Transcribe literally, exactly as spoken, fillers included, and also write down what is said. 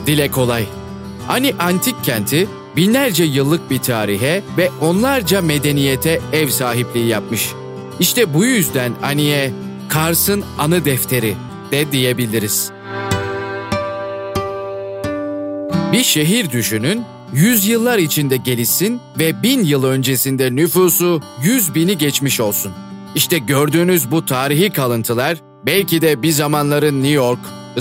Dile kolay. Ani antik kenti binlerce yıllık bir tarihe ve onlarca medeniyete ev sahipliği yapmış. İşte bu yüzden Ani'ye Kars'ın anı defteri de diyebiliriz. Bir şehir düşünün, yüzyıllar içinde gelişsin ve bin yıl öncesinde nüfusu yüz bini geçmiş olsun. İşte gördüğünüz bu tarihi kalıntılar belki de bir zamanların New York,